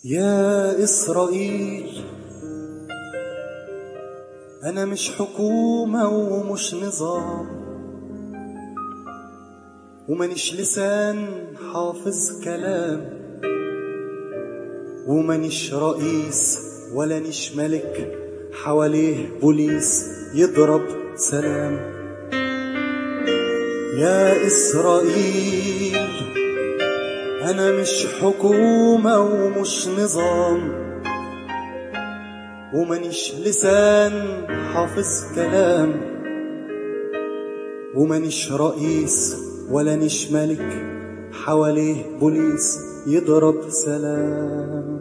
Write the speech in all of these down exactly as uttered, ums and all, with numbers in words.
يا إسرائيل، أنا مش حكومة ومش نظام، ومانيش لسان حافظ كلام، ومانيش رئيس ولا نيش ملك حواليه بوليس يضرب سلام. يا إسرائيل، أنا مش حكومة ومش نظام، ومانيش لسان حافظ كلام، ومانيش رئيس ولا نيش ملك حواليه بوليس يضرب سلام.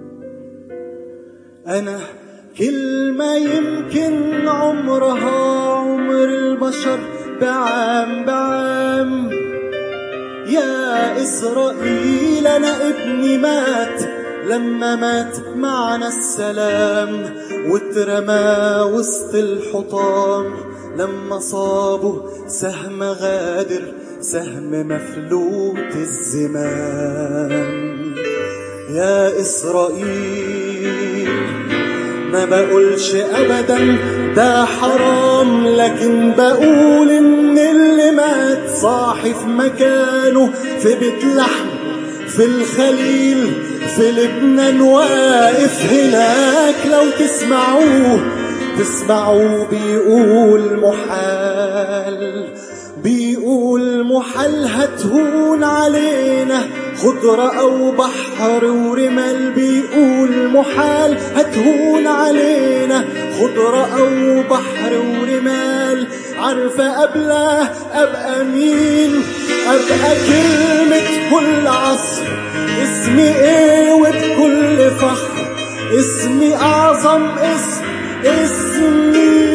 أنا كلمة يمكن عمرها عمر البشر بعام بعام. يا إسرائيل، أنا ابني مات لما مات معنا السلام، واترمى وسط الحطام لما صابه سهم غادر، سهم مفلوت الزمام. يا إسرائيل، ما بقولش أبدا ده حرام، لكن بقول إن اللي مات صاحي في مكانه، في بيت لحم، في الخليل، في لبنان، واقف هناك. لو تسمعوه تسمعوه بيقول محال، بيقول محال هتهون علينا خضرة أو بحر ورمال. بيقول محال هتهون علينا خضرة أو بحر ورمال. عارفة قبله أبقى مين؟ أبقى كلمة كل عصر. اسمي ايه وبكل فخر؟ اسمي أعظم اسم، اسمي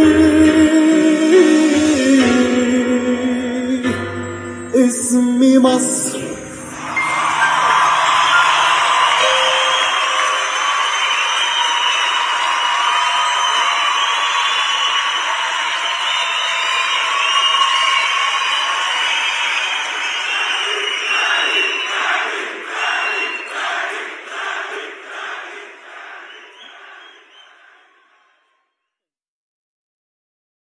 اسمي مصر.